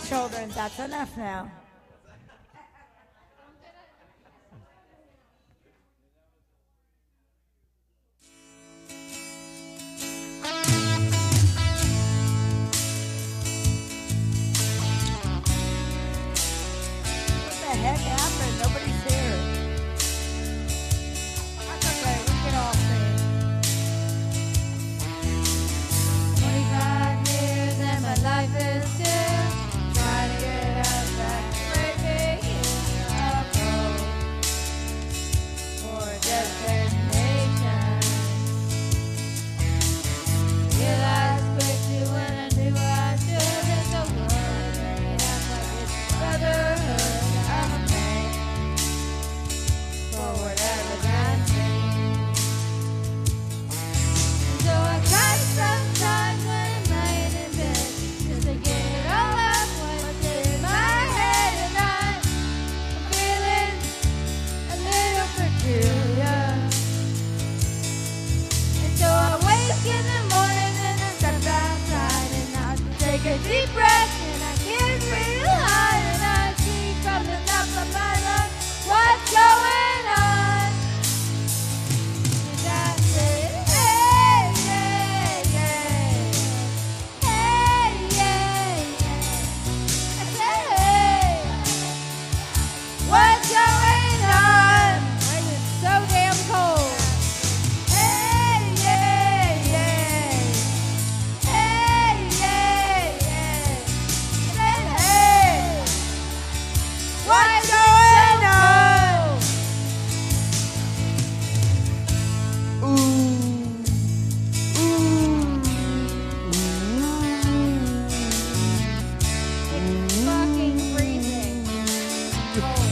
children. That's enough now. What the heck happened? Nobody's here. That's okay. We can all sing. 25 years and my life is still trying to get out that great big hill of hope for a destination. Realized quickly when I knew I should. It's a world and you have like this brotherhood of a pain for whatever that seems. So I cry sometimes when I'm lying in bed, just to get it all out what's in my head, and I'm feeling a little peculiar. And so I wake in the morning and I step outside and I take a deep breath and I get real high and I see from the top of my lungs what's going on. And I say, hey, yeah, yeah. Hey, yeah, yeah. I say, hey, what's going on? Why is it so damn cold? Hey, yeah, yeah. Hey, yeah, yeah. I say, hey, what's going on? It's fucking freezing. Cold.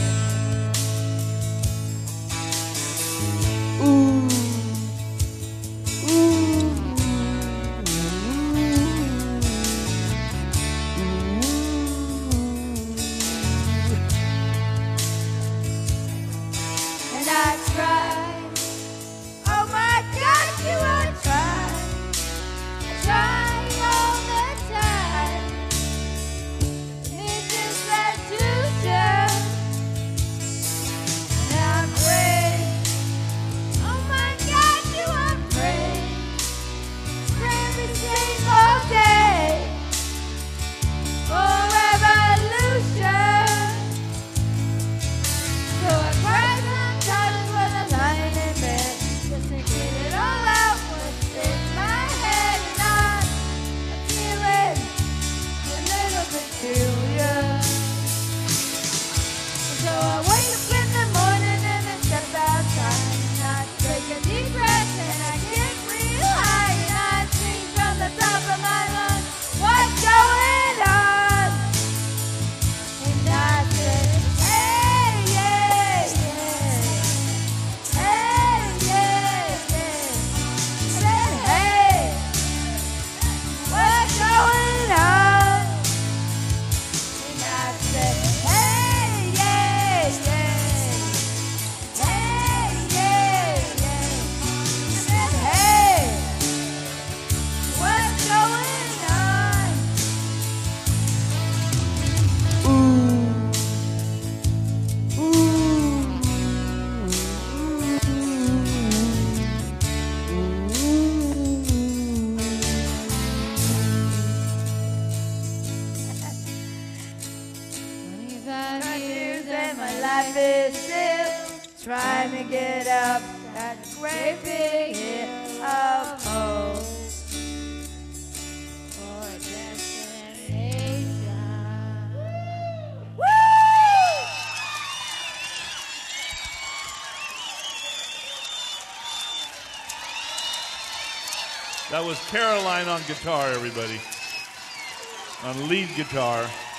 And I try. Oh my God, you are trying. I try all the time. Need just that you show. And I pray. Oh my God, you are praying. Pray every single day for revolution. So I cry sometimes when I'm lying in bed, just to get it all out what's in my head, and I'm feeling a little peculiar. So I wake up in the morning and I step outside and I take a deep breath and I get real high and I sing from the top of my lungs, what's going on? And I say, hey, yeah, yeah. Hey, yeah, yeah. I said, hey, what's going on? And I said, hey, yeah, yeah. Hey, yeah, yeah. I said, hey, what's going on? Years and my life is still trying to get up that great big hill of hope for a destination. Woo! That was Caroline on guitar, everybody. On lead guitar.